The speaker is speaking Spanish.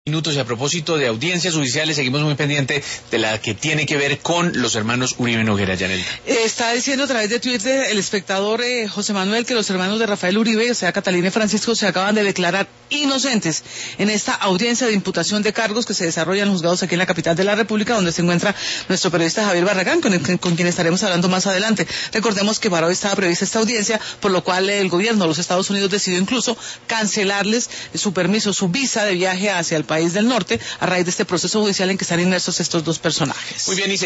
Minutos y a propósito de audiencias judiciales, seguimos muy pendiente de la que tiene que ver con los hermanos Uribe Noguera, Yanel. Está diciendo a través de Twitter el espectador José Manuel que los hermanos de Rafael Uribe, o sea, Catalina y Francisco, se acaban de declarar inocentes en esta audiencia de imputación de cargos que se desarrolla en juzgados aquí en la capital de la República, donde se encuentra nuestro periodista Javier Barragán, con quien estaremos hablando más adelante. Recordemos que para hoy estaba prevista esta audiencia, por lo cual el gobierno de los Estados Unidos decidió incluso cancelarles su permiso, su visa de viaje hacia el país del norte, a raíz de este proceso judicial en que están inmersos estos dos personajes. Muy bien, y